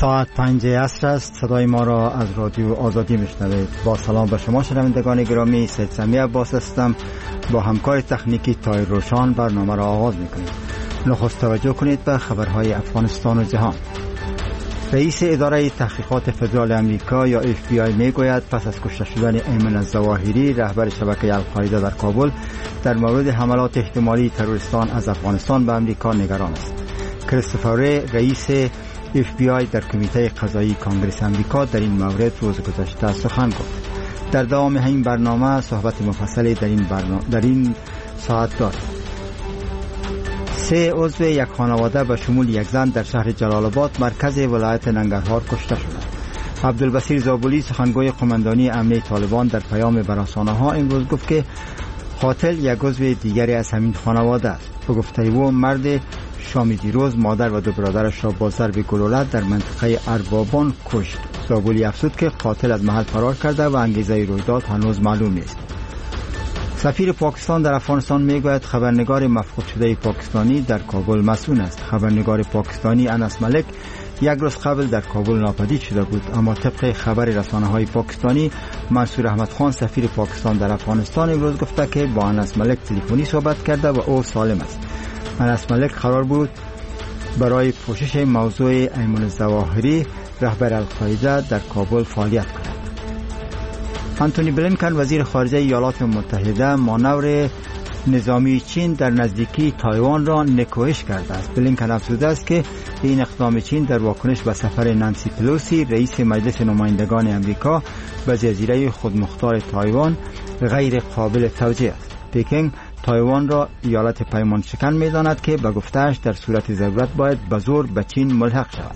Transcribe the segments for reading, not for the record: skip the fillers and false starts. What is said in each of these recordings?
ساعت 5 عصر است. صدای ما را از رادیو آزادی میشنوید. با سلام به شما شنوندگان گرامی، سید سمی عباس هستم. با همکار تکنیکی تایر روشان برنامه را آغاز میکنیم. نخست توجه کنید به خبرهای افغانستان و جهان. رئیس اداره تحقیقات فدرال امریکا یا FBI میگوید پس از کشته شدن ایمن الظواهری رهبر شبکه القاعده در کابل در مورد حملات احتمالی تروریستان از افغانستان به امریکا نگران است. کریستوفر ری رئیس FBI در کمیته قضایی کانگرس امریکا در این مورد روز گذشته سخن گفت. در دوام این برنامه صحبت مفصلی در این ساعت دارد. 3 عضو یک خانواده به شمول یک زن در شهر جلال آباد مرکز ولایت ننگرهار کشته شدند. عبدالبصیر زابلی سخنگوی قماندانی امنیه طالبان در پیام به رسانه‌ها امروز گفت که قاتل یک عضو دیگری از همین خانواده است. به گفته او مرد شامی دیروز مادر و 2 برادرش را با ضرب گلوله در منطقه اربابان کشت. زابلی افزود که قاتل از محل فرار کرده و انگیزه رویداد هنوز معلوم نیست. سفیر پاکستان در افغانستان میگوید خبرنگار مفقود شده پاکستانی در کابل مسئول است. خبرنگار پاکستانی انس ملک یک روز قبل در کابل ناپدید شده بود، اما طبق خبر رسانه‌های پاکستانی منصور احمد خان سفیر پاکستان در افغانستان امروز گفته که با انس ملک تلفنی صحبت کرده و او سالم است. انس ملک قرار بود برای پوشش موضوع ایمن الظواهری رهبر القاعده در کابل فعالیت کند. آنتونی بلینکن وزیر خارجه ایالات متحده مانور نظامی چین در نزدیکی تایوان را نکوهش کرده است. بلینکن افزوده است که این اقدام چین در واکنش به سفر نانسی پلوسی رئیس مجلس نمایندگان امریکا به جزیره خودمختار تایوان غیر قابل توجیه است. پکینگ تایوان را ایالت پیمان شکن می‌داند که به گفته‌اش در صورت ضرورت باید به زور به چین ملحق شود.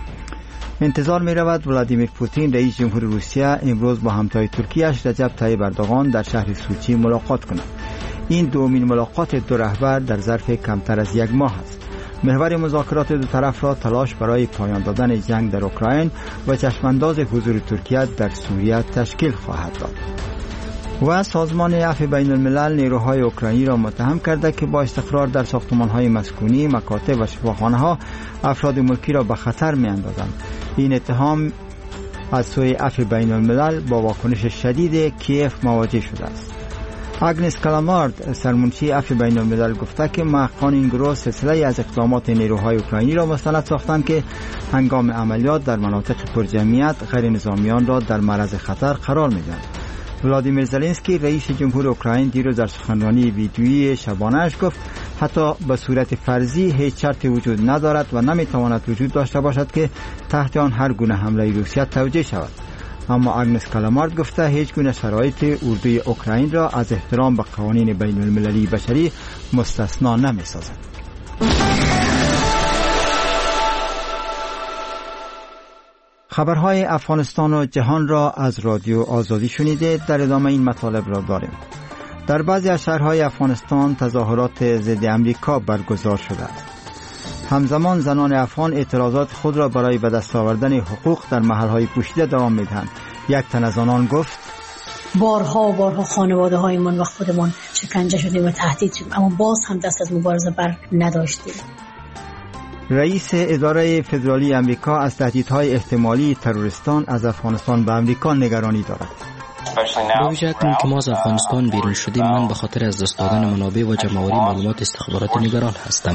انتظار می رود ولادیمیر پوتین رئیس جمهور روسیه امروز با همتای ترکیه‌اش رجب طیب اردوغان در شهر سوچی ملاقات کند. این دومین ملاقات دو رهبر در ظرف کمتر از 1 ماه است. محور مذاکرات دو طرف را تلاش برای پایان دادن جنگ در اوکراین و چشمانداز حضور ترکیه در سوریه تشکیل خواهد داد. و سازمان عفو بین الملل نیروهای اوکراینی را متهم کرده که با استقرار در ساختمان‌های مسکونی، مکاتب و شفاخانه‌ها افراد ملکی را به خطر می‌اندازند. این اتهام از سوی عفو بین الملل با واکنش شدید کیف مواجه شده است. آگنس کلامارد سرمنشی عفو بین الملل گفته که محققان این گروه سلسله از اقدامات نیروهای اوکراینی را مستند ساختند که هنگام عملیات در مناطق پرجمعیت غیر نظامیان را در معرض خطر قرار می‌دهند. ولادیمیر زلنسکی رئیس جمهور اوکراین دیروز در سخنرانی ویدیویی شبانه‌اش گفت حتی به صورت فرضی هیچ شرطی وجود ندارد و نمیتواند وجود داشته باشد که تحت آن هر گونه حمله روسیه توجیه شود. اما آگنس کلامارد گفته هیچ گونه شرایط اردوی اوکراین را از احترام به قوانین بین المللی بشری مستثنا نمی‌سازد. خبرهای افغانستان و جهان را از رادیو آزادی شنیده. در ادامه این مطالب را داریم. در بعضی از شهرهای افغانستان تظاهرات ضد امریکا برگزار شده است. همزمان زنان افغان اعتراضات خود را برای به دست آوردن حقوق در محلهای پوشیده دوام می‌دهند. یک تن از آنان گفت بارها خانواده‌های من و خودمان شکنجه شدیم و تهدید شدیم، اما باز هم دست از مبارزه بر نداشتیم. رئیس اداره فدرالی امریکا از تهدیدهای احتمالی تروریستان از افغانستان به امریکا نگرانی دارد. با وجه اکنون که ما از افغانستان بیرون شدیم، من به خاطر از دست دادن منابع و جمع‌آوری معلومات استخباراتی نگران هستم.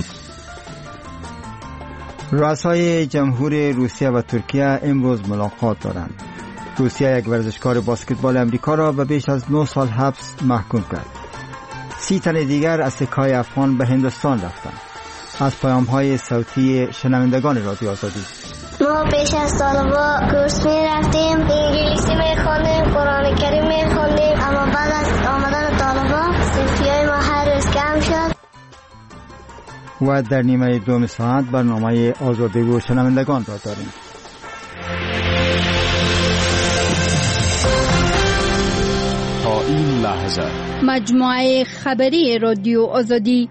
رؤسای جمهور روسیه و ترکیه امروز ملاقات دارند. روسیه یک ورزشکار بسکتبال امریکا را به بیش از 9 سال حبس محکوم کرد. 30 تن دیگر از سکه‌های افغان به هندوستان رفتند. از پیام‌های صوتی شنوندگان رادیو آزادی. ما پیش از طالبا کورس می‌رفتیم، انگلیسی می‌خوندیم، قرآن کریم می‌خوندیم، اما بعد از آمدن طالبا صفحه‌های ما هر روز کم شد. و در نیمه دوم ساعت برنامه آزادی و شنوندگان را داریم. تا این لحظه مجموعه خبری رادیو آزادی.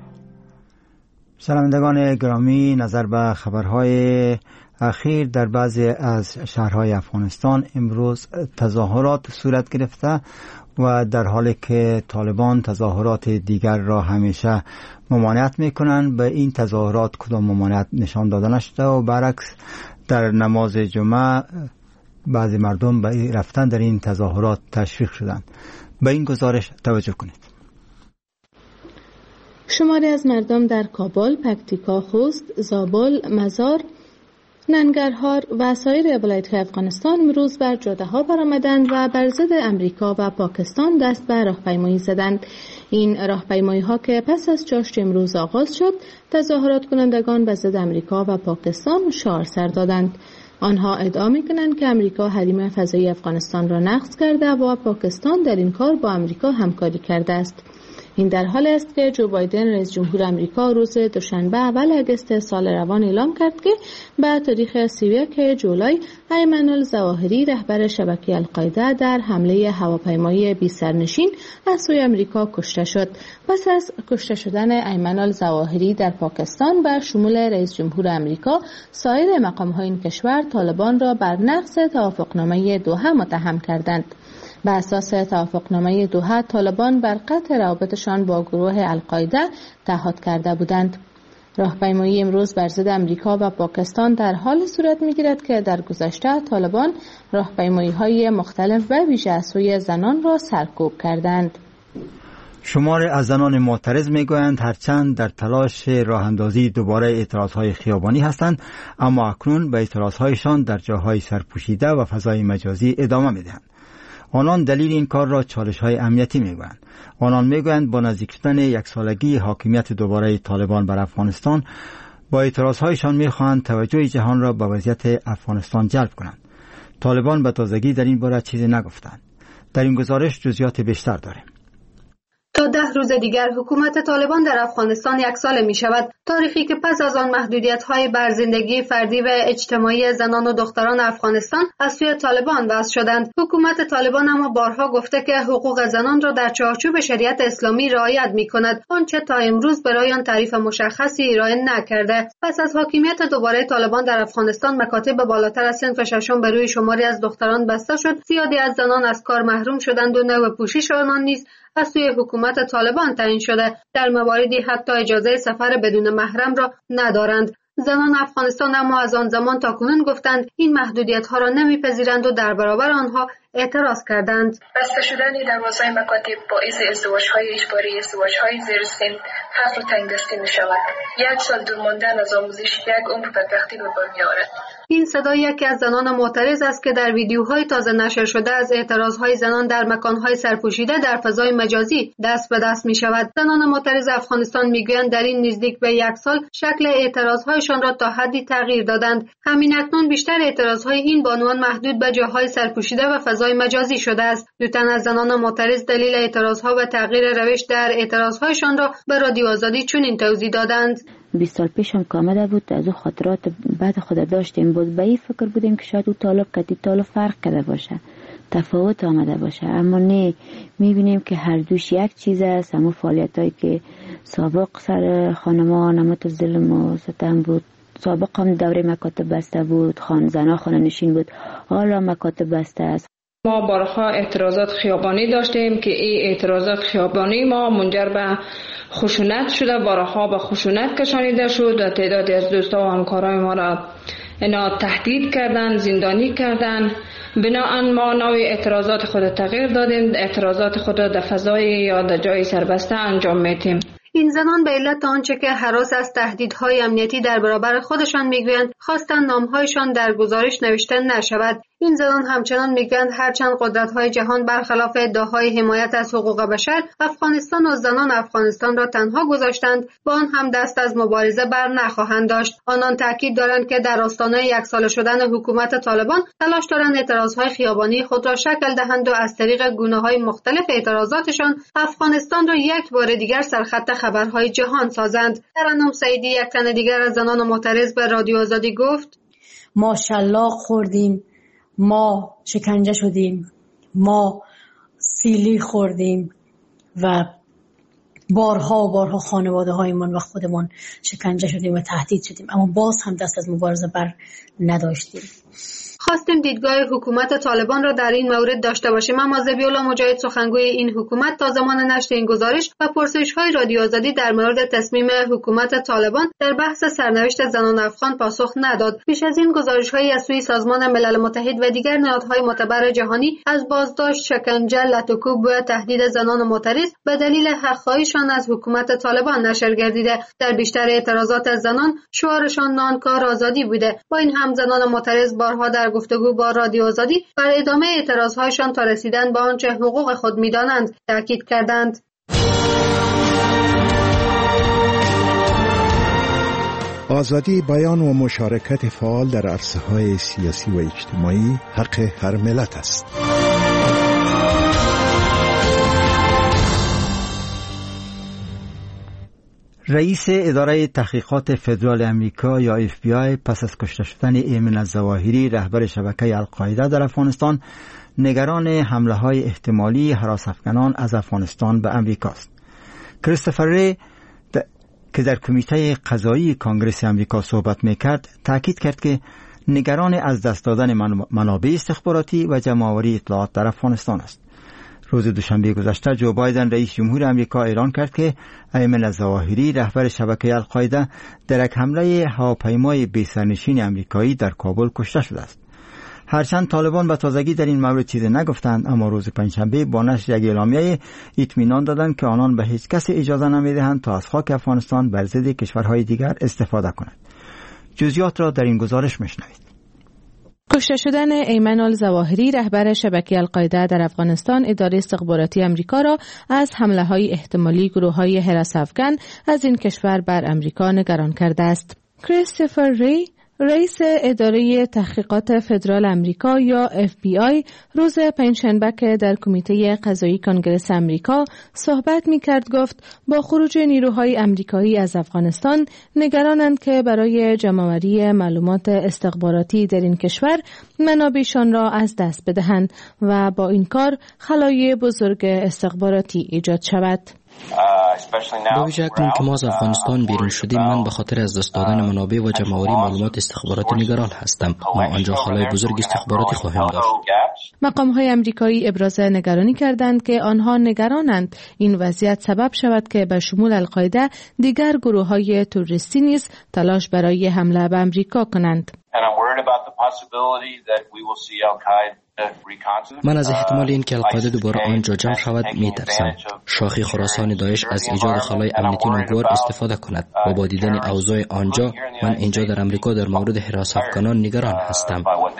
شنوندگان گرامی، نظر به خبرهای اخیر در بعضی از شهرهای افغانستان امروز تظاهرات صورت گرفته و در حالی که طالبان تظاهرات دیگر را همیشه ممانعت میکنند، به این تظاهرات کدام ممانعت نشان داده نشده و برعکس در نماز جمعه بعضی مردم به رفتن در این تظاهرات تشویق شدند. به این گزارش توجه کنید. شماری از مردم در کابل، پکتیکا، خوست، زابل، مزار، ننگرهار و سایر ولایت‌های افغانستان امروز بر جاده‌ها برآمدند و بر ضد امریکا و پاکستان دست به راهپیمایی زدند. این راهپیمایی‌ها که پس از چاشت امروز آغاز شد، تظاهرات کنندگان به ضد امریکا و پاکستان شعار سر دادند. آنها ادعا می‌کنند که امریکا حریم فضایی افغانستان را نقض کرده و پاکستان در این کار با امریکا همکاری کرده است. این در حالی است که جو بایدن رئیس جمهور امریکا روز دوشنبه اول اگست سال روان اعلام کرد که به تاریخ 31 جولای ایمن الظواهری رهبر شبکه القاعده در حمله هواپیمایی بی سرنشین از سوی امریکا کشته شد. پس از کشته شدن ایمن الظواهری در پاکستان به شمول رئیس جمهور امریکا، سایر مقام‌های این کشور طالبان را بر نقض توافقنامه دوحه متهم کردند. به اساس توافقنامه دوحه، طالبان بر قطع روابطشان با گروه القاعده تعهد کرده بودند. راهپیمایی امروز بر ضد امریکا و پاکستان در حال صورت می‌گیرد که در گذشته طالبان راهپیمایی‌های مختلف و ویژه از سوی زنان را سرکوب کردند. شماری از زنان معترض میگویند هرچند در تلاش راه اندازی دوباره اعتراضهای خیابانی هستند، اما اکنون به اعتراضهایشان در جاهای سرپوشیده و فضای مجازی ادامه میدهند. آنان دلیل این کار را چالش‌های امنیتی میگویند. آنان میگویند با نزدیک شدن یک سالگی حاکمیت دوباره طالبان بر افغانستان، با اعتراضهایشان میخواهند توجه جهان را به وضعیت افغانستان جلب کنند. طالبان به تازگی در این باره چیزی نگفتند. در این گزارش جزئیات بیشتر داریم. تا 10 روز دیگر حکومت طالبان در افغانستان 1 سال می شود، تاریخی که پس از آن محدودیت‌های بر زندگی فردی و اجتماعی زنان و دختران افغانستان از سوی طالبان وضع شدند. حکومت طالبان اما بارها گفته که حقوق زنان را در چارچوب شریعت اسلامی رعایت می‌کند، آنچه تا امروز برای آن تعریف مشخصی ارائه نکرده. پس از حاکمیت دوباره طالبان در افغانستان، مکاتب بالاتر از صنف ششم بر روی شماری از دختران بسته شد، زیادی از زنان از کار محروم شدند و نوع پوشش آنان نیز از سوی حکومت طالبان تعیین شده. در مواردی حتی اجازه سفر بدون محرم را ندارند. زنان افغانستان اما از آن زمان تا کنون گفتند این محدودیت‌ها را نمی‌پذیرند و در برابر آنها اعتراض کردند. بسته شدن 12 مکاتب باعث ازدواج‌های اجباری، ازدواج‌های زیر سن، فقر و تنگدستی می‌شود. 1 سال دور ماندن از آموزش 1 عمر بدبختی به بار می‌آورد. این صدای یکی از زنان معترض است که در ویدیوهای تازه نشر شده از اعتراضهای زنان در مکانهای سرپوشیده در فضای مجازی دست به دست می شود. زنان معترض افغانستان میگویند در این نزدیک به 1 سال شکل اعتراضهایشان را تا حدی تغییر دادند. همین اکنون بیشتر اعتراضهای این بانوان محدود به جاهای سرپوشیده و فضای مجازی شده است. دو تن از زنان معترض دلیل اعتراضها و تغییر روش در اعتراضهایشان را به رادیو آزادی چنین توضیح دادند. 20 سال پیش هم که آمده بود، از او خاطرات بعد خود داشتیم بود. به این فکر بودیم که شاید او طالب فرق کرده باشه، تفاوت آمده باشه، اما نه، میبینیم که هر دوش یک چیز است. همون فعالیت هایی که سابق سر خانمان نمت ظلم و ستم بود، سابق هم دوره مکاتب بسته بود، زنها خانه نشین بود، حالا مکاتب بسته است. ما بارها اعتراضات خیابانی داشتیم که این اعتراضات خیابانی ما منجر به خشونت شده، بارها به خشونت کشانیده شد و تعدادی از دوستا و همکارای ما را اینا تهدید کردن، زندانی کردن. بنابراین ما نوع اعتراضات خود تغییر دادیم، اعتراضات خود در فضای یا در جای سربسته انجام میدیم. این زنان به علت آنچه که هراس از تهدیدهای امنیتی در برابر خودشان میگویند خواستن نامهایشان در گزارش نوشته نشود. این زنان همچنان میگویند هرچند قدرت‌های جهان برخلاف ادعاهای حمایت از حقوق بشر افغانستان و زنان افغانستان را تنها گذاشتند، با آن هم دست از مبارزه بر نخواهند داشت. آنان تاکید دارند که در آستانه 1 ساله شدن حکومت طالبان تلاش دارند اعتراضهای خیابانی خود را شکل دهند و از طریق گونه‌های مختلف اعتراضاتشان افغانستان را یک بار دیگر سرخط خبرهای جهان سازند. ترنم سعیدی، یک تن دیگر از زنان معترض، به رادیو آزادی گفت: ما شلاق خوردیم، ما شکنجه شدیم، ما سیلی خوردیم و بارها خانواده هایمان و خودمان شکنجه شدیم و تهدید شدیم، اما باز هم دست از مبارزه بر نداشتیم. خواستیم دیدگاه حکومت طالبان را در این مورد داشته باشیم، اما ذبیح‌الله مجاهد سخنگوی این حکومت تا زمان نشر این گزارش و پرسش‌های رادیو آزادی در مورد تصمیم حکومت طالبان در بحث سرنوشت زنان افغان پاسخ نداد. پیش از این گزارش‌هایی از سوی سازمان ملل متحد و دیگر نهادهای معتبر جهانی از بازداشت، شکنجه، لطوکوب و تهدید زنان معترض به دلیل حق‌خواهیشان از حکومت طالبان نشر گردیده. در بیشتر اعتراضات از زنان شعارشان نانکار آزادی بوده. با این هم زنان معترض بارها در گفتگو با رادیو آزادی بر ادامه اعتراضهایشان تا رسیدن به آنچه حقوق خود می‌دانند تاکید کردند. آزادی بیان و مشارکت فعال در عرصه‌های سیاسی و اجتماعی حق هر ملت است. رئیس اداره تحقیقات فدرال امریکا یا FBI پس از کشته شدن ایمن الظواهری رهبر شبکه القاعده در افغانستان نگران حمله‌های احتمالی هراس‌افکنان از افغانستان به امریکا است. کریستوفر ری که در کمیته قضایی کانگرس امریکا صحبت می‌کرد تاکید کرد که نگران از دست دادن منابع استخباراتی و جمع‌آوری اطلاعات در افغانستان است. روز دوشنبه گذشته جو بایدن رئیس جمهور امریکا اعلان کرد که ایمن الظواهری رهبر شبکه القاعده در یک حمله هواپیمای بی‌سرنشین امریکایی در کابل کشته شده است. هرچند طالبان به تازگی در این مورد چیزی نگفتند، اما روز پنجشنبه با نشر یک اعلامیه اطمینان دادند که آنان به هیچ کسی اجازه نمی‌دهند تا از خاک افغانستان بر ضد کشورهای دیگر استفاده کند. جزئیات را در این گزارش می‌شنوید. کشته شدن ایمن الظواهری رهبر شبکه القاعده در افغانستان اداره استخباراتی امریکا را از حمله‌های احتمالی گروه‌های حراس افغان از این کشور بر امریکا نگران کرده است. کریستوفر ری رئیس اداره تحقیقات فدرال امریکا یا FBI روز پنجشنبه که در کمیته قضایی کانگرس امریکا صحبت می‌کرد گفت با خروج نیروهای امریکایی از افغانستان نگرانند که برای جمع‌آوری معلومات استخباراتی در این کشور منابعشان را از دست بدهند و با این کار خلای بزرگ استخباراتی ایجاد شود. با ویژه اکنون که ما از افغانستان بیرون شدیم، من به خاطر از دست دادن منابع و جمع‌آوری معلومات استخباراتی نگران هستم. ما آنجا خلای بزرگ استخباراتی خواهیم داشت. مقام‌های امریکایی ابراز نگرانی کردند که آنها نگرانند این وضعیت سبب شود که به شمول القاعده دیگر گروه‌های تروریستی نیز تلاش برای حمله به امریکا کنند. من از احتمال این که القاعده دوباره آنجا جمع شود می‌ترسم. شاخی خراسان داعش از ایجاد خلای امنیتی ناگوار استفاده کند و با دیدن اوضاع آنجا من اینجا در امریکا در مورد حراس افغانان نگران هستم.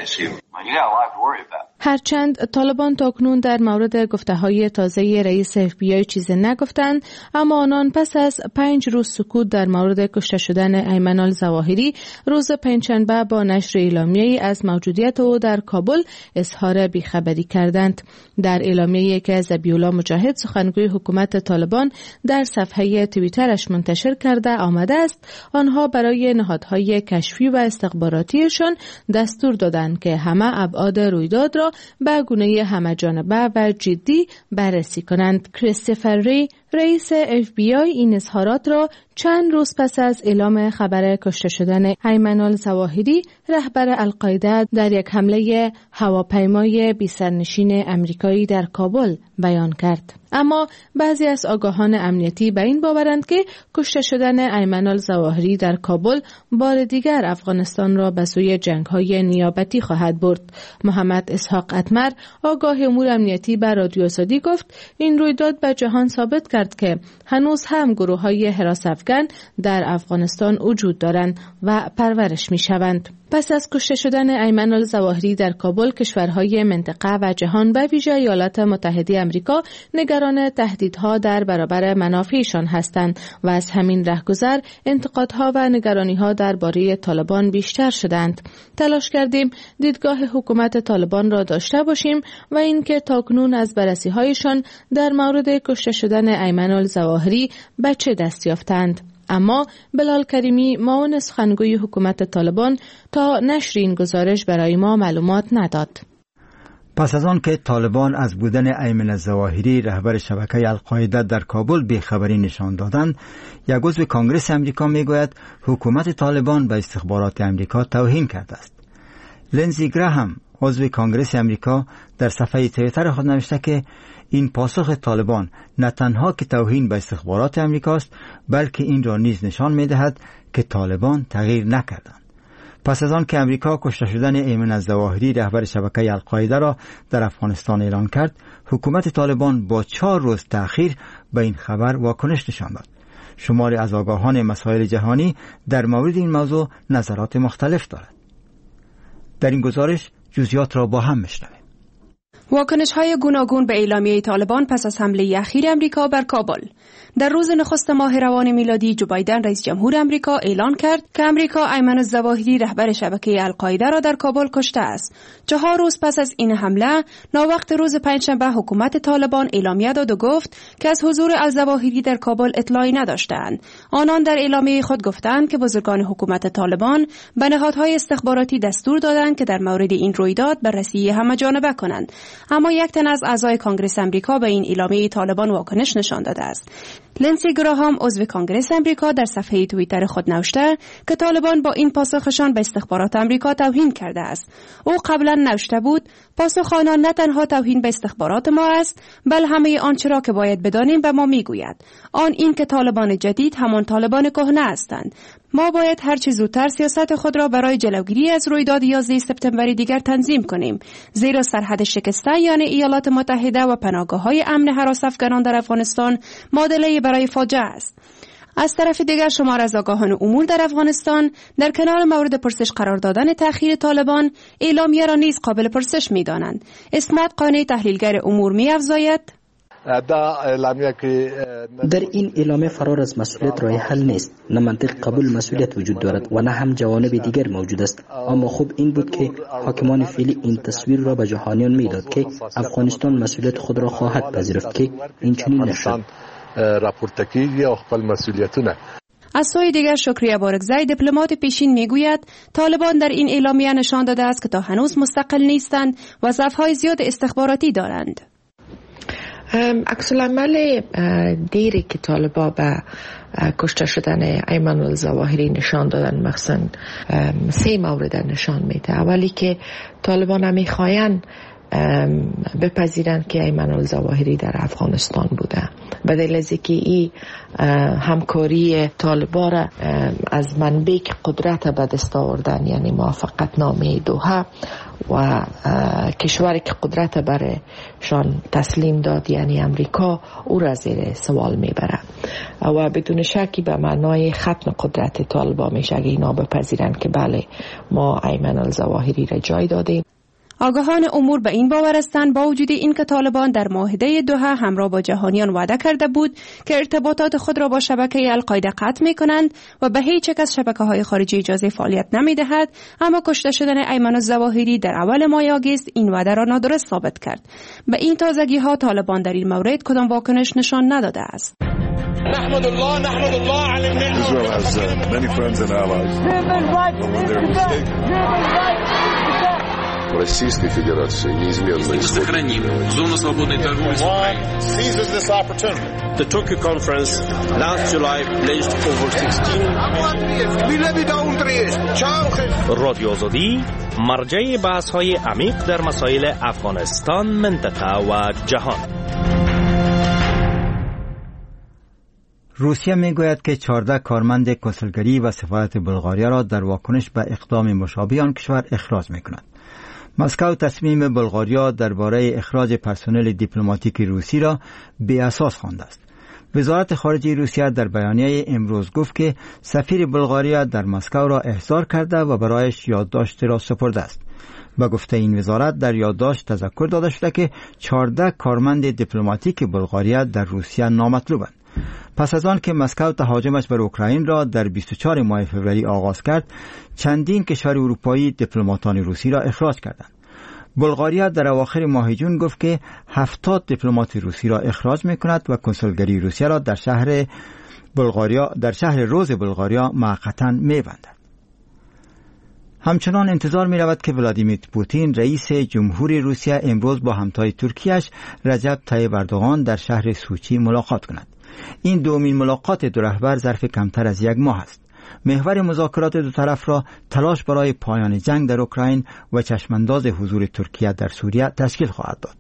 هرچند طالبان تاکنون در مورد گفته‌های تازه رئیس FBI چیزی نگفتند، اما آنان پس از 5 روز سکوت در مورد کشته شدن ایمن الظواهری روز پنجشنبه با نشر اعلامیه‌ای از موجودیت او در کابل اظهار بیخبری کردند. در اعلامیه‌ای که ذبیح‌الله مجاهد سخنگوی حکومت طالبان در صفحه توییترش منتشر کرده آمده است آنها برای نهادهای کشفی و استخباراتیشان دستور دادند که همه ابعاد رویداد را به گونه همه‌جانبه و جدی بررسی کنند. کریستوفر ری رئیس FBI این اظهارات را چند روز پس از اعلام خبر کشته شدن ایمن الظواهری رهبر القاعده در یک حمله هواپیمای بی‌سرنشین امریکایی در کابل بیان کرد. اما بعضی از آگاهان امنیتی به این باورند که کشته شدن ایمن الظواهری در کابل بار دیگر افغانستان را به سوی جنگ‌های نیابتی خواهد برد. محمد اسحاق اتمر آگاه امور امنیتی به رادیو آزادی گفت این رویداد به جهان ثابت کرد که هنوز هم گروه‌های حراس افغان در افغانستان وجود دارند و پرورش می‌شوند. پس از کشته شدن ایمن الظواهری در کابل، کشورهای منطقه و جهان به ویژه ایالات متحده آمریکا نگران تهدیدها در برابر منافعشان هستند و از همین رهگذر انتقادها و نگرانیها درباره طالبان بیشتر شدند. تلاش کردیم دیدگاه حکومت طالبان را داشته باشیم و اینکه تاکنون از بررسی‌هایشان در مورد کشته شدن ایمن الظواهری به چه دست یافتند. اما بلال کریمی معاون سخنگوی حکومت طالبان تا نشر این گزارش برای ما معلومات نداد. پس از آن که طالبان از بودن ایمن الظواهری رهبر شبکه القاعده در کابل بیخبری نشان دادند، یک عضو کانگرس امریکا میگوید حکومت طالبان به استخبارات امریکا توهین کرده است. لنزی گراهام عضو کانگرس امریکا در صفحه توییتر خود نوشته که این پاسخ طالبان نه تنها که توهین به استخبارات امریکاست، بلکه این را نیز نشان می‌دهد که طالبان تغییر نکردند. پس از آن که امریکا کشته شدن ایمن الظواهری رهبر شبکه القاعده را در افغانستان اعلان کرد، حکومت طالبان با 4 روز تأخیر به این خبر واکنش نشان داد. شماری از آگاهان مسائل جهانی در مورد این موضوع نظرات مختلف دارد. در این گزارش جزئیات را با هم میشنویم. واکنش‌های گوناگون به اعلامیه طالبان پس از حمله اخیر امریکا بر کابل. در روز نخست ماه روان میلادی جو بایدن رئیس جمهور امریکا اعلان کرد که امریکا ایمن الظواهری رهبر شبکه القاعده را در کابل کشته است. 4 روز پس از این حمله، ناوقت روز پنجشنبه حکومت طالبان اعلامیه داد و گفت که از حضور الظواهری در کابل اطلاعی نداشتند. آنان در اعلامیه خود گفتند که بزرگان حکومت طالبان به نهادهای استخباراتی دستور دادند که در مورد این رویداد بررسی همه‌جانبه کنند. اما یک تن از اعضای کانگرس امریکا به این اعلامیه طالبان واکنش نشان داده است. لنزی گراهام عضو کانگرس امریکا در صفحه توییتر خود نوشته که طالبان با این پاسخشان به استخبارات امریکا توهین کرده است. او قبلا نوشته بود پاسخ آنان نه تنها توهین به استخبارات ما است، بل همه آنچه را که باید بدانیم به ما میگوید. آن این که طالبان جدید همان طالبان کهنه هستند. ما باید هر چه زودتر سیاست خود را برای جلوگیری از رویداد 11 سپتامبر دیگر تنظیم کنیم، زیرا سرحد شکسته یعنی ایالات متحده و پناهگاه‌های امن هراس افغانان در افغانستان معادله برای فاجعه است. از طرف دیگر شمار از آگاهان امور در افغانستان در کنار مورد پرسش قرار دادن تأخیر طالبان، اعلامیه را نیز قابل پرسش می‌دانند. اسمت قانی تحلیلگر امور می‌افزاید در این اعلامیه فرار از مسئولیت راه حل نیست. نه منطق قبول مسئولیت وجود دارد و نه هم جوانب دیگر موجود است. اما خوب این بود که حاکمان فعلی این تصویر را به جهانیان میداد که افغانستان مسئولیت خود را خواهد پذیرفت که این چنین نشد. از سوی دیگر شکریه بارگزی دیپلمات پیشین میگوید طالبان در این اعلامیه نشان داده است که تا هنوز مستقل نیستند و ضعف‌های زیاد استخباراتی دارند. عکس العمل دیری که طالبان به کشته شدن ایمن الظواهری نشان دادن مثلا 3 مورد نشان میده. اولی که طالبان میخواین بپذیرند که ایمن الظواهری در افغانستان بوده، به دلیل از اینکه این همکاری طالبان را از منبع قدرت به دست آوردن، یعنی موافقت نامه دوحه و کشوری که قدرت برشان تسلیم داد یعنی امریکا، او را زیر سوال میبره و بدون شکی به معنای ختم قدرت طالبان میشه اگه اینا بپذیرن که بله ما ایمن الظواهری را جای دادیم. آگاهان امور به این باور هستند با وجود این که طالبان در معاهده دوحه همراه با جهانیان وعده کرده بود که ارتباطات خود را با شبکه القاعده قطع می‌کنند و به هیچ یک از شبکه‌های خارجی اجازه فعالیت نمی‌دهد، اما کشته شدن ایمن الظواهری در اول ماه آگوست این وعده را نادرست ثابت کرد. به این تازگی‌ها طالبان در این مورد کدام واکنش نشان نداده است. نحمد الله على Israel has many friends and allies. Российской Федерации неизменно сохраним зону свободной торговли с Украиной. Seizes this opportunity. The Tokyo conference last July pledged over 16 رادیو آزادی مرجع بحث‌های عمیق در مسائل افغانستان، منطقه و جهان. روسیه میگوید که 14 کارمند کنسولگری و سفارت بلغاریا را در واکنش به اقدام مشابه آن کشور اخراج می‌کند. مسکو تصمیم بلغاریا درباره اخراج پرسنل دیپلماتیک روسی را بی اساس خوانده است. وزارت خارجه روسیه در بیانیه امروز گفت که سفیر بلغاریا در مسکو را احضار کرده و برایش یادداشت را سپرده است. به گفته این وزارت در یادداشت تذکر داده شده که 14 کارمند دیپلماتیک بلغاریا در روسیه نامطلوبند. پس از آن که مسکو تهاجمش بر اوکراین را در 24 ماه فوریه آغاز کرد، چندین کشور اروپایی دیپلماتان روسی را اخراج کردند. بلغاریا در اواخر ماه جون گفت که 70 دیپلمات روسی را اخراج می‌کند و کنسولگری روسیه را در شهر روز بلغاریا موقتا می‌بندد. همچنان انتظار می‌رود که ولادیمیر پوتین رئیس جمهوری روسیه امروز با همتای ترکیه‌اش رجب طیب اردوغان در شهر سوچی ملاقات کند. این دومین ملاقات دو رهبر ظرف کمتر از 1 ماه است. محور مذاکرات دو طرف را تلاش برای پایان جنگ در اوکراین و چشمانداز حضور ترکیه در سوریه تشکیل خواهد داد.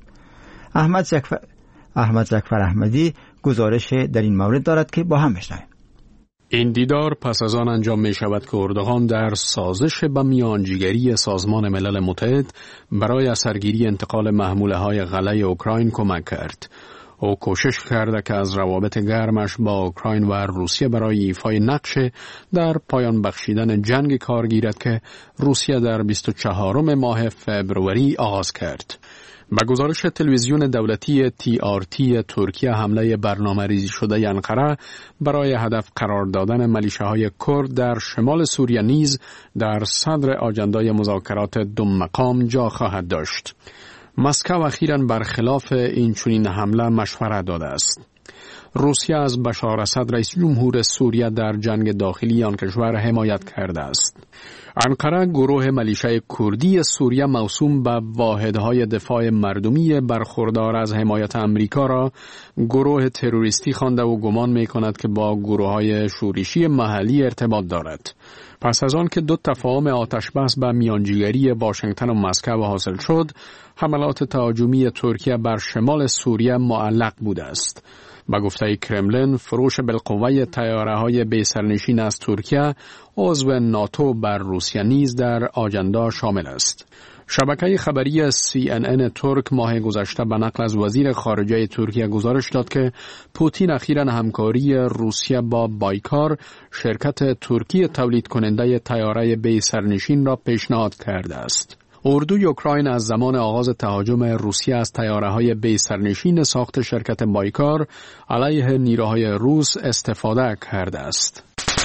احمد زکفر احمدی گزارش در این مورد دارد که با هم بشنویم. این دیدار پس از آن انجام می شود که اردوغان در سازش به میانجیگری سازمان ملل متحد برای اثرگیری انتقال محموله های غله اوکراین کمک کرد. او کوشش کرده که از روابط گرمش با اوکراین و روسیه برای ایفای نقش در پایان بخشیدن جنگ کار گیرد که روسیه در 24 ماه فبروری آغاز کرد. با گزارش تلویزیون دولتی TRT ترکیه، حمله برنامه‌ریزی شده انقره برای هدف قرار دادن ملیشه‌های کرد در شمال سوریه نیز در صدر آجندای مذاکرات دو مقام جا خواهد داشت. مسکو اخیراً برخلاف این چنین حمله مشورت داده است. روسیه از بشار اسد رئیس جمهور سوریه در جنگ داخلی آن کشور حمایت کرده است. انقره گروه ملیشه کردی سوریه موسوم به واحدهای دفاع مردمی برخوردار از حمایت امریکا را گروه تروریستی خوانده و گمان می کند که با گروه‌های شورشی محلی ارتباط دارد. پس از آن که دو تفاهم آتشبس به میانجیگری واشنگتن و مسکو حاصل شد، حملات تهاجمی ترکیه بر شمال سوریه معلق بوده است. با گفته کرملین، فروش بالقوه طیاره‌های بی‌سرنشین از ترکیه عضو ناتو بر روسیه نیز در آجندا شامل است. شبکه خبری CNN ترک ماه گذشته به نقل از وزیر خارجه ترکیه گزارش داد که پوتین اخیراً همکاری روسیه با بایکار، شرکت ترکی تولید کننده طیاره بی‌سرنشین را پیشنهاد کرده است. اردوی اوکراین از زمان آغاز تهاجم روسیه از طیاره‌های بی‌سرنشین ساخت شرکت بایکار علیه نیروهای روس استفاده کرده است.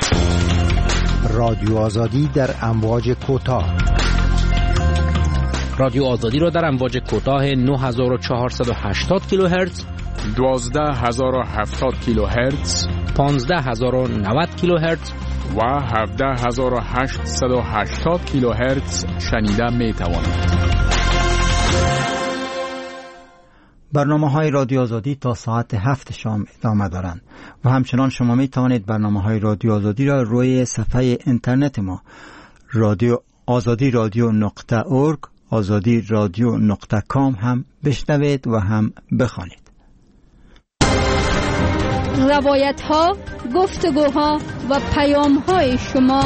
رادیو آزادی در امواج کوتاه. رادیو آزادی را در امواج کوتاه 9480 کیلوهرتز، 12070 کیلوهرتز، 15090 کیلوهرتز و 17880 کیلوهرتز شنیده می توانید. برنامه‌های رادیو آزادی تا ساعت 7 شام ادامه دارند و همچنان شما می توانید برنامه‌های رادیو آزادی را روی صفحه اینترنت ما azadi.radio.org azadi.radio.com هم بشنوید و هم بخوانید. روایت‌ها، گفتگوها و پیام‌های شما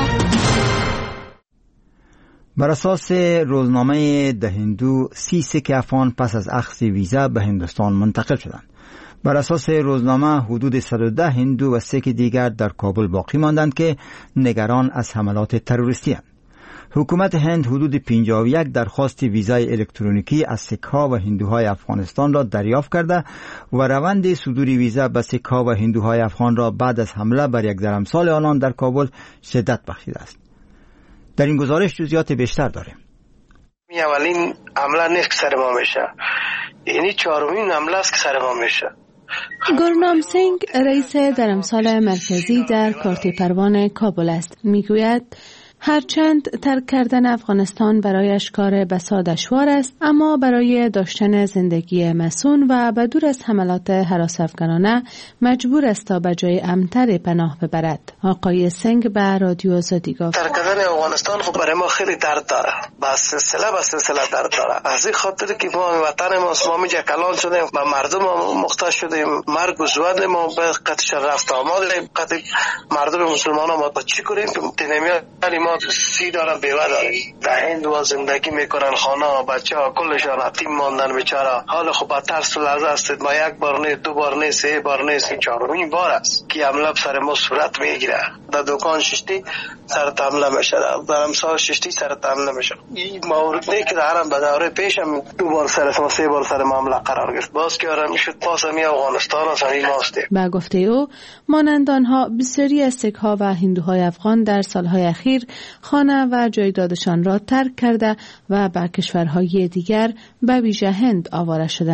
بر اساس روزنامه ده هندو 30 سیک افغان پس از اخذ ویزا به هندوستان منتقل شدند. بر اساس روزنامه حدود 110 هندو و سیک دیگر در کابل باقی ماندند که نگران از حملات تروریستی هستند. حکومت هند حدود 51 درخواست ویزای الکترونیکی از سیک‌ها و هندوهای افغانستان را دریافت کرده و روند صدور ویزا به سیک‌ها و هندوهای افغان را بعد از حمله بر یک درمسال آنان در کابل شدت بخشیده است. در این گزارش جزئیات بیشتر داریم. اولین حمله نیست که سر ما میشه، یعنی چهارمین حمله است که سر ما میشه. گورنام سینگ رئیس درمسال مرکزی در کارت پروان کابل است. میگوید هرچند ترک کردن افغانستان برایش کار بسا دشوار است، اما برای داشتن زندگی مسون و بدور از حملات هراس افغانانه مجبور است تا به جای امن‌تر پناه ببرد. آقای سنگ به رادیو آزادی گفت ترک کردن افغانستان خب برای ما خیلی درد داره، با سلسله درد داره. از این خاطر که ما وطن ما میجا کلان شدیم، با مردم محتاج شدیم، مرگ و زود ما به قطعش رفت آمدیم، قطع مردم مسلمان ما با چی کنیم که تنمیان ما سی دارن بیوه داریم. در هند و زندگی میکنن، خانه بچه ها کلشان یتیم ماندن بیچاره. حال خب با ترس و لرزه است. ما یک بار نه، دو بار نه، سه بار نه، چهارمین بار است که حمله سر ما صورت میگیره. در دکان ششتی سر حمله میشه، در امسال ششتی سر حمله میشه. این مورد نه که دارم به دوره پیشم دو بار سر ما، سه بار سر ما حمله قرار گرفت. باز که آرام شد پاس می افغانستان است این ماست. با گفته او مانند آنها بسیاری از سیک‌ها و هندوهای افغان در سالهای اخیر خانه و جایدادشان را ترک کرده و به کشورهای دیگر به ویژه هند آواره شدند.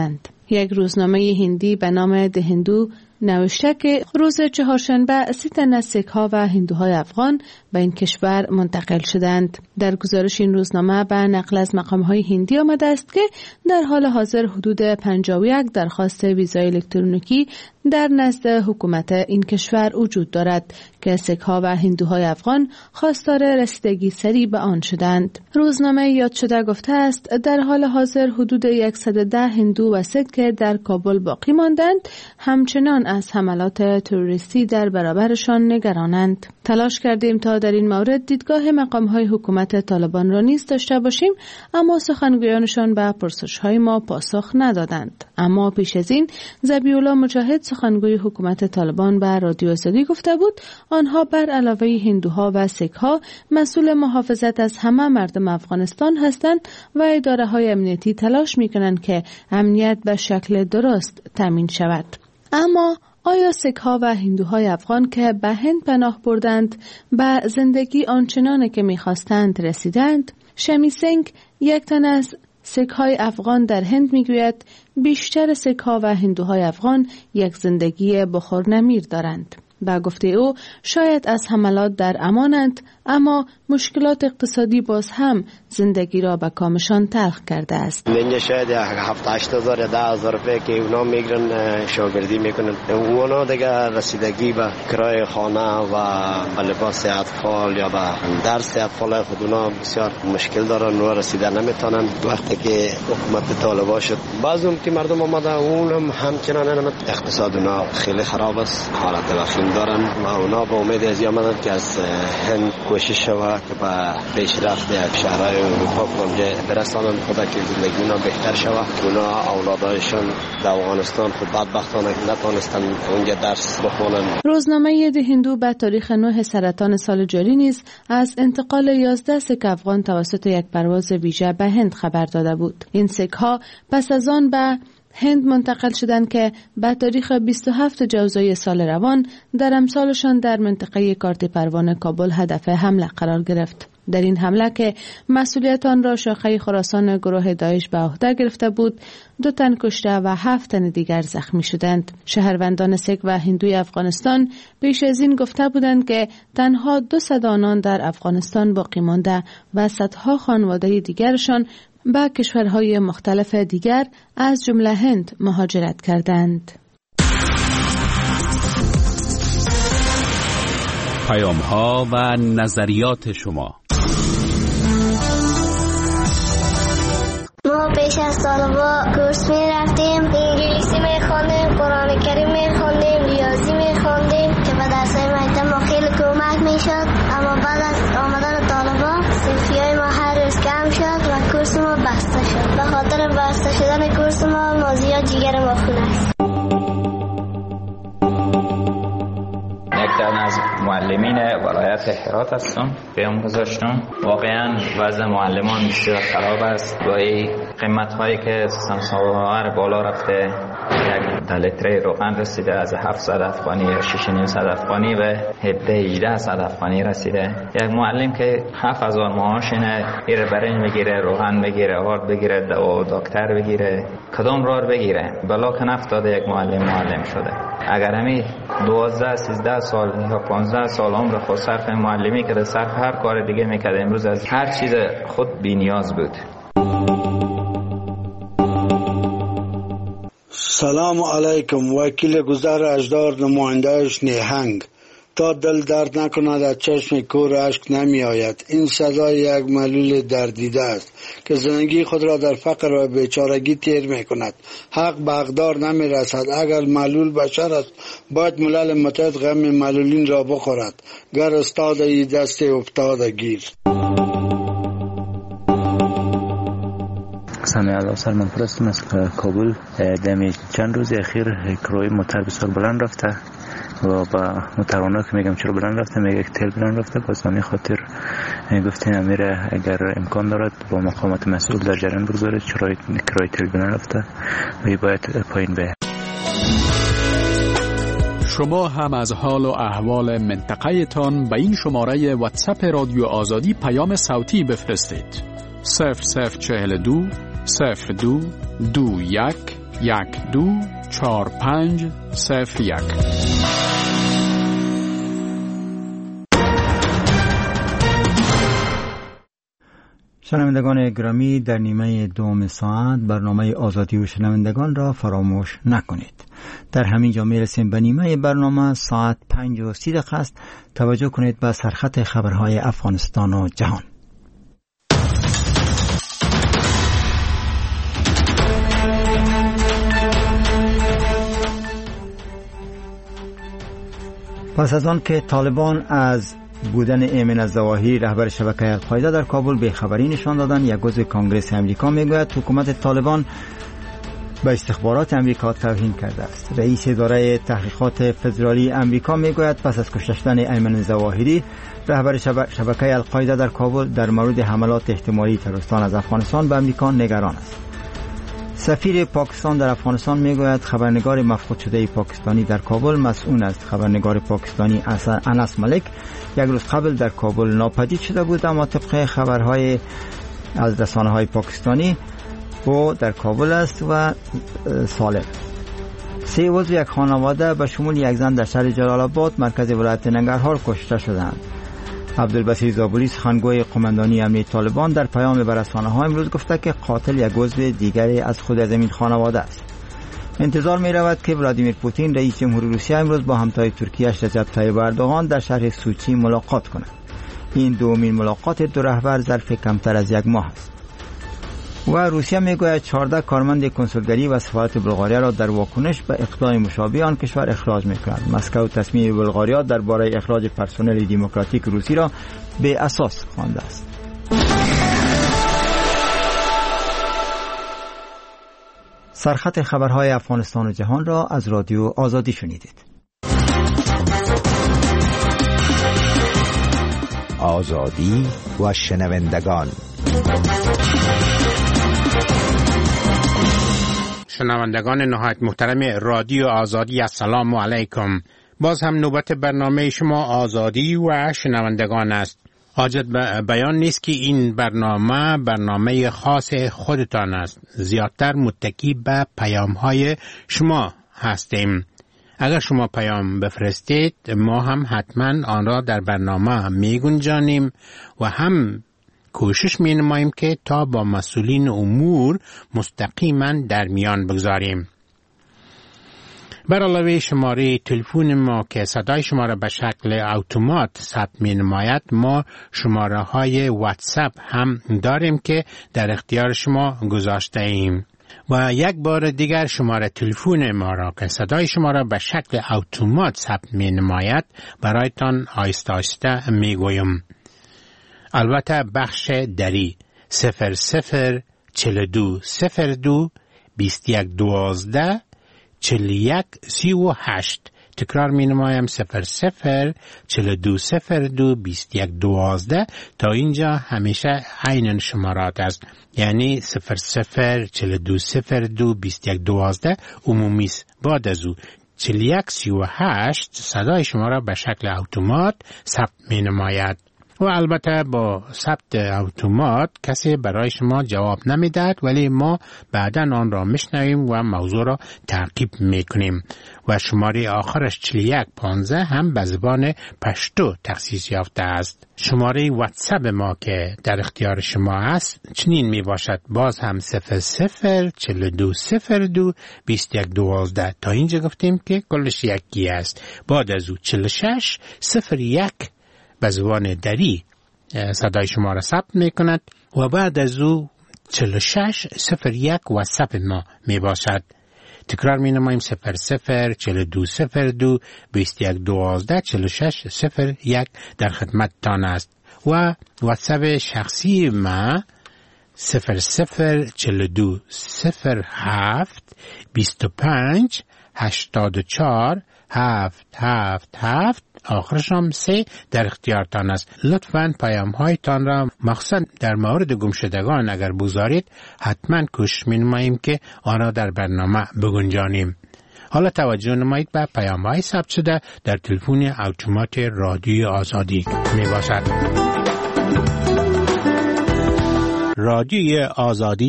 یک روزنامه هندی به نام ده هندو نوشته که روز چهارشنبه 3 تن از سیک‌ها و هندوهای افغان به این کشور منتقل شدند. در گزارش این روزنامه به نقل از مقام‌های هندی آمده است که در حال حاضر حدود 51 درخواست ویزای الکترونیکی در نزد حکومت این کشور وجود دارد که سیک‌ها و هندوهای افغان خواستار رسیدگی سریع به آن شدند. روزنامه یاد شده گفته است در حال حاضر حدود 110 هندو و سیک که در کابل باقی ماندند همچنان از حملات تروریستی در برابرشان نگرانند. تلاش کردیم تا در این مورد دیدگاه مقام‌های حکومت طالبان را نیز داشته باشیم، اما سخنگویانشان به پرسش‌های ما پاسخ ندادند. اما پیش از این ذبیح‌الله مجاهد سخنگوی حکومت طالبان به رادیو آزادی گفته بود آنها بر علاوه هندوها و سیک‌ها مسئول محافظت از همه مردم افغانستان هستند و اداره‌های امنیتی تلاش می‌کنند که امنیت به شکل درست تامین شود. اما آیا سیک‌ها و هندوهای افغان که به هند پناه بردند به زندگی آنچنانه که می‌خواستند رسیدند؟ شمی سنگ، یک تن از سیک‌های افغان در هند میگوید بیشتر سیک‌ها و هندوهای افغان یک زندگی بخورنمیر دارند. با گفته او شاید از حملات در امانند، اما مشکلات اقتصادی باز هم زندگی را به کامشان تلخ کرده است. اینجا شاید 7-8,000 یا 10,000 روپیه که اونا میگیرن شاگردی میکنن، اونا دیگه رسیدگی به کرایه خانه و به لباس اطفال یا به درس اطفال خود اونا بسیار مشکل دارن و رسیده نمیتونن. وقتی که حکومت طالبان شد بعضی که مردم آمدن اون همچنان اقتصاد اونا خیلی خراب است، حالت وخیم دارن و اونا به امید از آمدن که از هند کوشش شود که به پیشرفت شهرهای اروپا برسانند خدا که زندگی اونا بهتر شود. اونا اولادایشان در افغانستان خود بدبختانه نتونستن اونجا درس بخونن. روزنامه ده هندو به تاریخ 9 سرطان سال جاری نیز از انتقال 11 سیک افغان توسط یک پرواز ویژه به هند خبر داده بود. این سیک‌ها پس از آن به هند منتقل شدند که به تاریخ 27 جوزای سال روان در امسالشان در منطقه کارت پروان کابل هدف حمله قرار گرفت. در این حمله که مسئولیت آن را شاخه خراسان گروه داعش به عهده گرفته بود، 2 تن کشته و 7 تن دیگر زخمی شدند. شهروندان سیک و هندوی افغانستان پیش از این گفته بودند که تنها 200 آنان در افغانستان باقی مانده و صدها خانواده دیگرشان به کشورهای مختلف دیگر از جمله هند مهاجرت کردند. پیام‌ها و نظریات شما. ما پیش از طالبا کورس می رفتیم، انگلیسی می خوندیم، قرآن کریم می خوندیم، ریاضی می خوندیم که به درسای مکتب ما خیلی کمک می شد. اما بعد از آمدن طالبا صرفیای ما هر روز کم شد و کورس ما بسته شد. به خاطر بسته شدن کورس ما زیاد جگر ما خون است. یکتن از معلمین ولایت هرات هستم. پیام گذاشتم. واقعا وضع معلمان بسیار خراب است. با این قیمت هایی که سمساوار بالا رفته، یک لیتر روغن رسیده از 700 افغانی یا 6,900 افغانی به 1700 افغانی رسیده. یک معلم که 7,000 معاش اینه، ایره برنج بگیره، روغن بگیره، آرد بگیره، دوا دکتر بگیره، کدام راه بگیره؟ بلا که نفتاده یک معلم شده. اگر همی 12-13 سال یا 15 سال عمر خود صرف معلمی که صرف هر کار دیگه میکرد، امروز از هر چیز خود بی نیاز بود. سلام علیکم. وکیل گذر اجدار، نمایندهش نیهنگ. تا دل درد نکند از چشم کور اشک نمی آید. این صدای یک معلول دردیده است که زندگی خود را در فقر و بیچارگی تیر می کند. حق به حقدار نمی رسد. اگر معلول بشر است باید ملل متحد غم معلولین را بخورد. گر استاد ای دست افتاده گیر. سامی علا سلمان پرستم از کابل. دمی چند روز اخیر کرای موتر بسیار بلند رفته و با متوانا که میگم چرا بلند رفته، میگه که تیل بلند رفته. باز همین خاطر گفتیم امیره اگر امکان دارد با مقامات مسئول در جریان بگذارید چرا کرای تیل بلند رفته و باید پایین به. شما هم از حال و احوال منطقه تان به این شماره واتساپ رادیو آزادی پیام صوتی بفرستید. 0042 02 21 124501. شنوندگان گرامی، در نیمه دوم ساعت برنامه آزادی و شنوندگان را فراموش نکنید. در همین جا میرسیم به نیمه برنامه. ساعت 5:30 است. توجه کنید به سرخط خبرهای افغانستان و جهان. پس از آن که طالبان از بودن ایمن الظواهری رهبر شبکه القاعده در کابل بیخبری نشان دادند، یک عضو کانگرس امریکا میگوید حکومت طالبان به استخبارات امریکا توهین کرده است. رئیس اداره تحقیقات فدرالی امریکا میگوید پس از کشته شدن ایمن الظواهری رهبر شبکه القاعده در کابل در مورد حملات احتمالی تروریستان از افغانستان به امریکا نگران است. سفیر پاکستان در افغانستان میگوید خبرنگار مفقود شده پاکستانی در کابل مسئول است. خبرنگار پاکستانی انس ملک یک روز قبل در کابل ناپدید شده بود، اما طبق خبرهای از رسانه‌های پاکستانی او در کابل است و سالم. 3 عضو یک خانواده به شمول یک زن در شهر جلال آباد مرکز ولایت ننگرهار کشته شدند. عبدالبصیر زابلی سخنگوی قماندانی امنیت طالبان در پیام به رسانه‌ها امروز گفته که قاتل یک عضو دیگری از خود از این خانواده است. انتظار می رود که ولادیمیر پوتین رئیس جمهور روسیه امروز با همتای ترکیه‌اش رجب طیب اردوغان در شهر سوچی ملاقات کند. این دومین ملاقات دو رهبر ظرف کمتر از یک ماه است. و روسیه میگوید 14 کارمند کنسولگری و سفارت بلغاریا را در واکنش به اقدام مشابه آن کشور اخراج می‌کند. مسکو تصمیم بلغاریا درباره اخراج پرسنل دموکراتیک روسی را به اساس خوانده است. سرخط خبرهای افغانستان و جهان را از رادیو آزادی شنیدید. آزادی و شنوندگان. شنوندگان نهایت محترم رادیو آزادی، السلام علیکم. باز هم نوبت برنامه شما آزادی و شنوندگان است. حاجت به بیان نیست که این برنامه خاص خودتان است. زیادتر متکی به پیام‌های شما هستیم. اگر شما پیام بفرستید ما هم حتما آن را در برنامه میگنجانیم و هم کوشش می نماییم که تا با مسئولین امور مستقیما در میان بگذاریم. بر علاوه شماره تلفن ما که صدای شما را به شکل اتومات ثبت می نماید، ما شماره های واتساپ هم داریم که در اختیار شما گذاشته ایم. و یک بار دیگر شماره تلفن ما را که صدای شما را به شکل اتومات ثبت می نماید برایتان آهسته آهسته می گویم. البته بخش دری 004202 2112 4138. تکرار می نمایم 004202 2112. تا اینجا همیشه عین شمارات است، یعنی 004202 2112 عمومی است. بعد از او 4138 صدای شما را به شکل اتومات ثبت می نماید. و البته با ثبت اتومات کسی برای شما جواب نمیدهد، ولی ما بعدا آن را میشنویم و موضوع را تعقیب میکنیم. و شماره آخرش 4115 هم به زبان پشتو تخصیص یافته است. شماره واتساپ ما که در اختیار شما است چنین می باشد، باز هم 004202 2112. تا اینجا گفتیم که کلش یکی است. بعد از او 4601 به زبان دری صدای شما را ثبت می کند و بعد از او 4601 واتساپ ما می باشد. تکرار می نماییم 004202 2112 4601 در خدمت تان است. و واتساپ شخصی ما 0042 07 25 84 777 آخرش هم 3 در اختیارتان است. لطفاً پیام هایتان را مخصوصاً در مورد گمشدگان اگر بگذارید حتماً کوشش می‌نماییم که آن را در برنامه بگنجانیم. حالا توجه نمایید به پیام های ثبت شده در تلفن اتومات رادیو آزادی می باشد. رادیو آزادی است.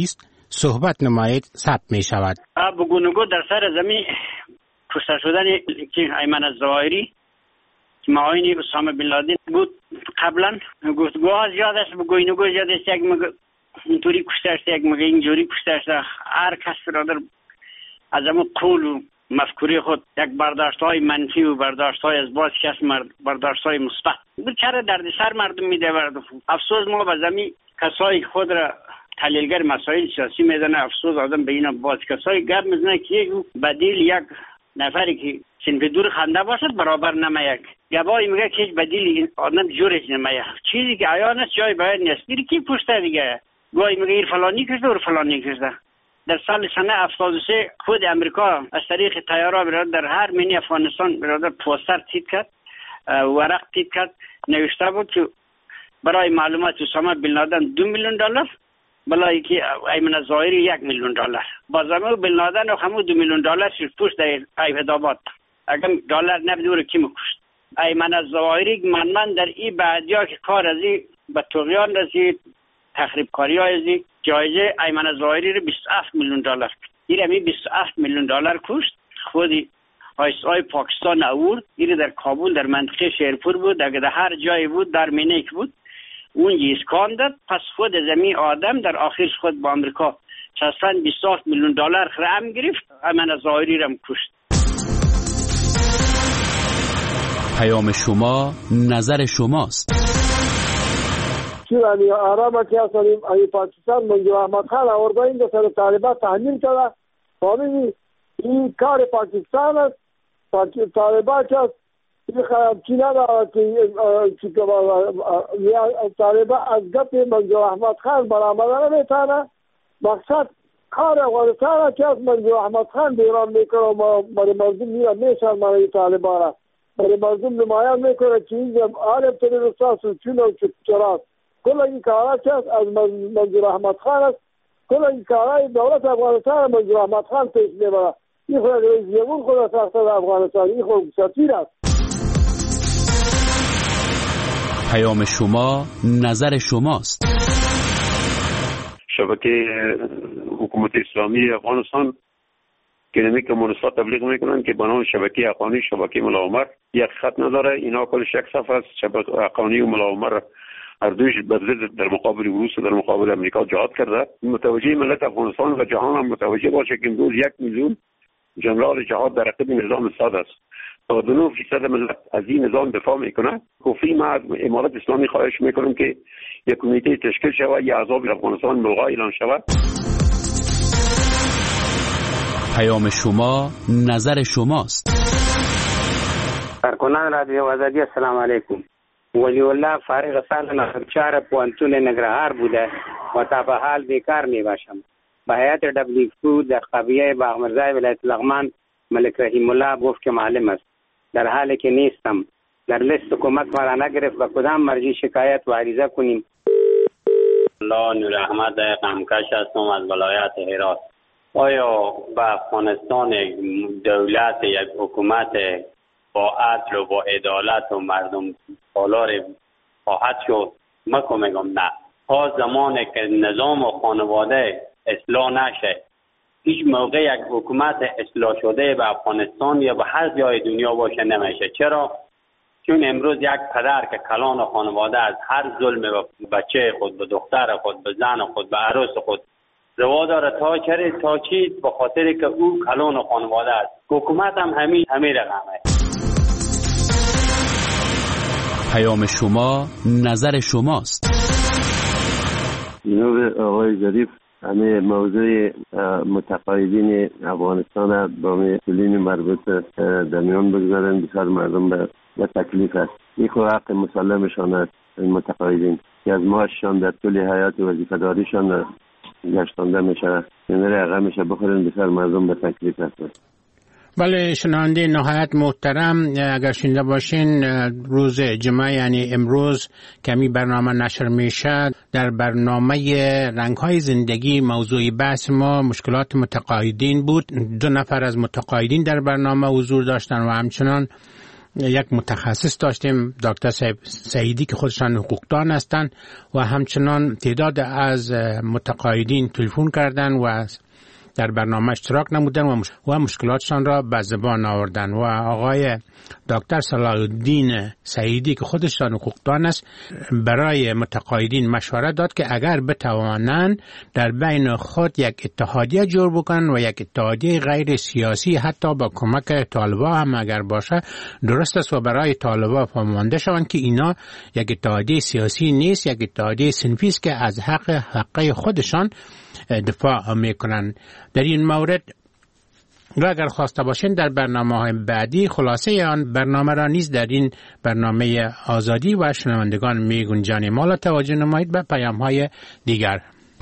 صحبت نمایید ثبت می شود. بگونگو در سر زمین کشته شدن ایمن الظواهری معاون اسامه بن لادن بود. قبلا گفتگوها زیاد است، بگوینگو زیاد است، یک مگه اینطوری کشته است، یک مگه اینجوری کشته است. هر کس برادر از همون قول و مفکوری خود یک برداشت‌های منفی و برداشت‌های از باز کس برداشت‌های مثبت بچاره دردسر مردم میده. افسوس ما به زمین کسای خود را تحلیلگر مسائل سیاسی میدونه. افسوس آدم به اینا باز کسای گپ میزنه که یک بدیل یک نفری که صنف دور خنده باشد برابر نمیاد. گواهی میگه که هیچ بدیل آدم جورش نمیاد. چیزی که عیان است جای باید نیست. دیگه کی پوشته دیگه؟ گواهی میگه این فلانی کشته و فلانی کشته. در سنه 73 خود امریکا از طریق طیاره برادر در هر مینی افغانستان برادر پوستر تیپ کرد، ورق تیپ کرد، نوشته بود که برای معلومات اسامه بن لادن $2 میلیون، برای که ایمن الظواهری $1 میلیون. بازم بن لادن و همون $2 میلیون پشت در ایبدآباد. اگر دلار نبود کی میکشت؟ ایمن الظواهری من در این بعدیا که کار از این به طغیان رسید، تخریب کاری های جایزه ایمن الظواهری رو $27 میلیون. این همی $27 میلیون کشت. خودی آیسای پاکستان آورد. این در کابل در منطقه شیرپور بود، اگر در هر جایی بود، در مینیک بود، اون اسکان داد. پس خود زمین آدم در آخرش خود با امریکا چسفن $27 میلیون خرم گرفت، ایمن الظواهری رو کشت. پیام شما نظر شماست. چیزی آرام که اصلیم ای پاکستان منجو احمد خان آورده این سر طالبان تحمیل کرده. فهمیدی این کار پاکستان است. طالبان که این خرابچی نداره که طالبان از گپ منجو احمد خان برآمده نمیتونه. مقصد کار افغانستان که از منجو احمد خان بیرون میکنه و برای مردم میشن برای طالبان را برای مردم نمایان میکنه که این عالم تروریست و چون و چراست. کل این کارها که از منظور احمد خان است. کل این کارهای دولت افغانستان منظور احمد خان پیش میبره. این خود رئیس جمهور خود ساخته افغانستان، این خود سفیر است. پیام شما نظر شماست. شبکه حکومت اسلامی افغانستان که نمی کمونیست‌ها تبلیغ میکنن که بنام شبکه حقانی، شبکه ملا عمر یک خط نداره. اینا کلش یک صفحه است. شبکه حقانی و ملا عمر هر دویش در مقابل روس و در مقابل امریکا جهاد کرده. متوجه ملت افغانستان و جهان هم متوجه باشه که امروز 1 میلیون جنرال جهاد در عقب نظام ساد است. 99% ملت از این نظام دفاع میکنه. گفتی ما از امارت اسلامی خواهش میکنم که یک کمیته تشکیل شود، یا عذاب افغانستان ملغا اعلان شود. پیام شما نظر شماست. کارکنان رادیو آزادی السلام علیکم. ولی الله فارغ سال نخچار پوانتون نگرهار بوده و تا به حال بیکار می باشم. به هیئت دبلیو در قبیه باغمرزای ولایت لغمان ملک رحیم الله گفت که معلم است، در حالی که نیستم. در لیست حکومت مرا نگرفت. به کدام مرجع شکایت و عریضه کنیم؟ الله نور احمد قمکش هستم از ولایت هرات. آیا به افغانستان دولت یک حکومت با عدل و با عدالت و مردم سالار خواهد شد؟ من میگم نه. تا زمانی که نظام و خانواده اصلاح نشه، هیچ موقع یک حکومت اصلاح شده به افغانستان یا به هر جای دنیا باشه نمیشه. چرا؟ چون امروز یک پدر که کلان و خانواده از هر ظلم به بچه خود، به دختر خود، به زن خود، به عروس خود روا داره تا چی؟ به خاطر که او کلان و خانواده است. حکومت هم همین رقمه. پیام شما نظر شماست. جناب آقای ظریف، همه موضوع متقاعدین افغانستان با مسئولین مربوط در میان بگذارن. بسیار مردم به تکلیف است. این خود حق مسلمشان است. این متقاعدین که از معاششان در طول حیات وظیفه‌داریشان گشتانده میشه، یعنی رقم میشه بخورن. بسیار مردم به تکلیف است. بله شنونده نهایت محترم، اگر شنیده باشین روز جمعه یعنی امروز کمی برنامه نشر میشه. در برنامه رنگ‌های زندگی موضوع بحث ما مشکلات متقاعدین بود. 2 نفر از متقاعدین در برنامه حضور داشتن و همچنان یک متخصص داشتیم، دکتر سعیدی که خودشان حقوقدان هستند و همچنان تعداد از متقاعدین تلفن کردند و در برنامه اشتراک نمودن و مشکلاتشان را به زبان آوردن و آقای دکتر صلاح الدین سعیدی که خودشان حقوقدان است برای متقاعدین مشوره داد که اگر بتوانند در بین خود یک اتحادیه جور بکنن و یک اتحادیه غیر سیاسی حتی با کمک طالبا هم اگر باشه درست است و برای طالبا فهمانده شوند که اینا یک اتحادیه سیاسی نیست، یک اتحادیه صنفی است که از حق خودشان دفاع میکنن. در این مورد اگر خواسته باشین در برنامه‌های بعدی خلاصه آن برنامه را نیز در این برنامه آزادی و شنوندگان میگنجانیم. حالا توجه نمایید به پیام‌های دیگر.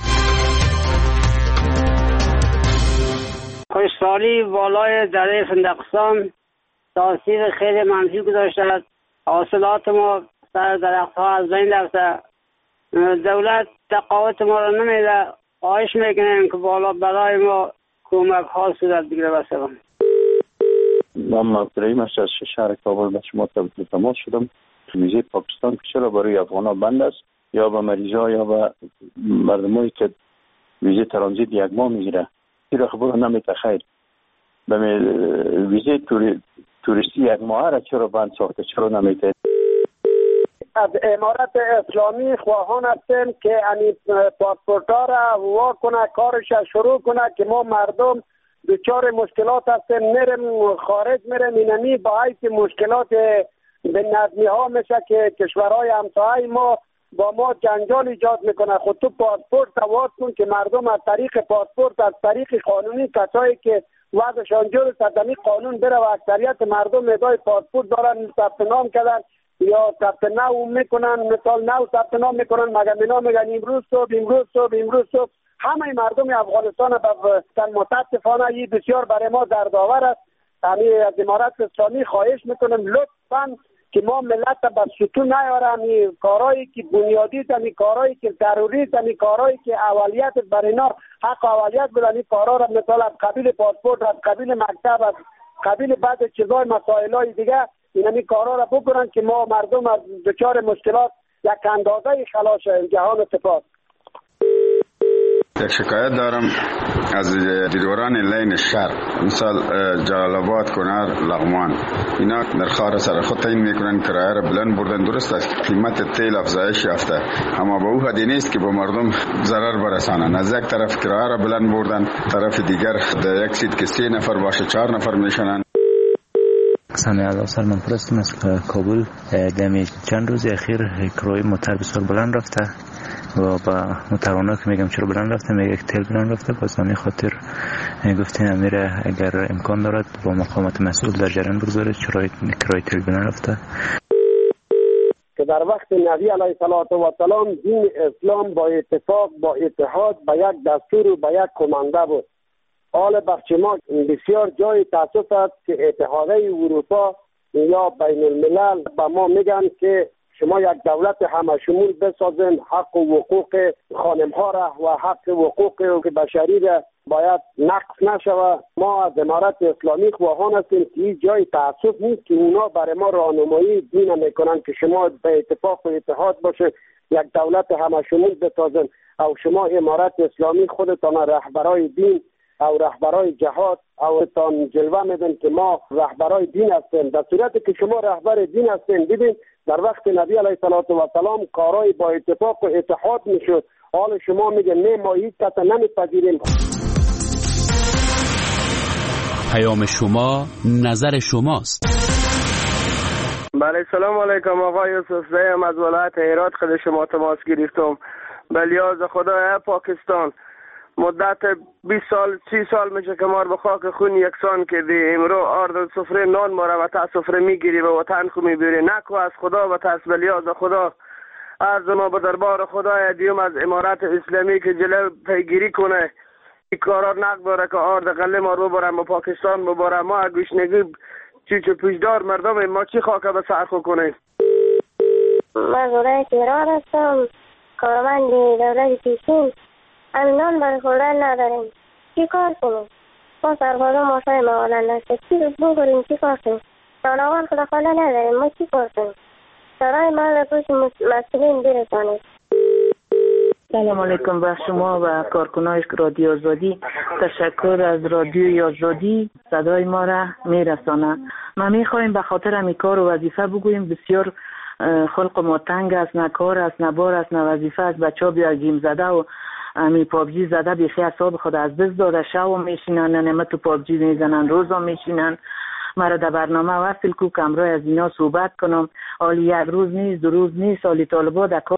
خوشسالی بالای دره فندقستان تاثیر خیلی منفی گذاشته است. حاصلات ما سر درخت‌ها از بین رفته. دولت تقاعد ما را نمیده. خواهش میکنیم که بالا برای ما کمک ها صورت بگیره. بسیار محمد عبدالرحیم از شهر کابل به شما تماس شدم. ویزه پاکستان چرا برای افغان‌ها بند است یا به مریضا یا به مردمایی که ویزه ترانزیت یک ماه میگیره؟ چرا خبر نمیته خیر؟ به ویزه توریستی یک ماه را چرا بند ساخته؟ چرا نمیته؟ از امارت اسلامی خواهان هستیم که این پاسپورتا را وا کنه، کارش شروع کنه که ما مردم دچار مشکلات هستیم، میریم خارج میریم اینمی با حیث مشکلات به نظمی ها میشه که کشورهای همسایه ما با ما جنجال ایجاد میکنه. خود تو پاسپورت واز کن که مردم از طریق پاسپورت از طریق قانونی کسایی که وضعشان جور صدمی قانون بره و اکثریت مردم ادعای پاسپورت دارن ثبت نام کردن یا ثبت نام میکنن، مثال نو ثبت نام میکنن، مگه اینا میگن امروز صبح همه مردم افغانستان به متاسفانه این بسیار برای ما دردآور است. همین از امارت اسلامی خواهش میکنم لطفاً که ما ملت به ستون نیارم، این کارهایی که بنیادی است، این کارهایی که ضروری است، این کارهایی که اولیت برای اینا حق اولیت بدن، این کارها را مثال از قبیل پاسپورت، از قبیل مکتب، از قبیل بعض چیزای مسائلای دیگه این کارها را بکنن که ما مردم از دچار مشکلات یک اندازه خلاص جهان اتفاق. یک شکایت دارم از دیدوران لین شهر، مثال جلال آباد، کنر، لغمان، اینا نرخ‌ها را سر خود تعیین میکنن، کرایه را بلند بردن. درست است قیمت تیل افزایش یافته، اما به او حدی نیست که به مردم ضرر برسانند. از یک طرف کرایه را بلند بردن، طرف دیگر در یک سیت که 3 نفر باشه 4 نفر میشنن. سامی علا سلمان پرستم از کابل. دمی چند روز اخیر کرایه موتر بسیار بلند رفته و با موترانا که میگم چرا بلند رفته، میگه یک تیل بلند رفته. باز همین خاطر گفتیم امیره اگر امکان دارد با مقامات مسئول در جریان بگذارید چرا کرایه تیل بلند رفته. که در وقت نبی علیه السلام دین اسلام با اتفاق با اتحاد با یک دستور و با یک کمانده بود. حال بخش ما بسیار جای تاسف است که اتحادیه اروپا یا بین الملل به ما میگن که شما یک دولت همشمول بسازین، حق و حقوق خانم ها را و حق و حقوق بشری را باید نقص نشود. ما از امارت اسلامی خواهان هستیم که این جای تاسف نیست که اونا برای ما راهنمایی دین میکنن که شما به اتفاق و اتحاد باشه یک دولت همشمول بسازین او شما امارت اسلامی خودتان رهبرای دین او رهبرای جهاد او تان جلوه میدن که ما رهبرای دین هستیم. در صورتی که شما رهبر دین هستین، ببین در وقت نبی علیه السلام کارای با اتفاق و اتحاد میشد، حال شما میگن نه ما هیچ کس نمیپذیریم. پیام شما نظر شماست. بله سلام علیکم آقای یوسف زیم از ولایت هرات خود شما تماس گرفتم. بلیاز خدای پاکستان مدت 20 سال 30 سال میشه که ما به خاک خون یکسان کردی. امرو آرد سفره نان ما را و تا سفره میگیری و وطن خو میبری. نکو از خدا و تا بلیاز خدا از ما به دربار خدای دیوم از امارت اسلامی که جلو پیگیری کنه این کارا نگذاره که آرد قله ما رو برم و پاکستان ببرم. ما گوشنگی چیچو پیشدار مردم ما چی خاکه به سرخو کنه. من ولایت ایران هستم، کارمند دولت پیشین. نان برای خوردن نداریم، چی کار کنیم؟ ما سربازا ماشای موالن نسته چی بکنیم، چی کار کنیم؟ جانوان خلافاله نداریم، ما چی کار کنیم؟ سرای ما را پشت مسئولین برسانید. سلام علیکم به شما و کارکنای رادیو آزادی. تشکر از رادیو آزادی صدای ما را میرسانه. ما میخوایم به خاطر همی کار و وظیفه بگوییم. بسیار خلق ما تنگ است، نه کار است، نه بار است، نه وظیفه است. بچه ها بیا گیم زده و همی پابجی زده بیخی اصاب خود از دست داده. شو میشینن، نمه تو پابجی میزنن، روزا میشینن. مرا در برنامه وصل کو کمرای از اینا صحبت کنم. حالی یک روز نیست، دو روز نیست، حالی طالبا در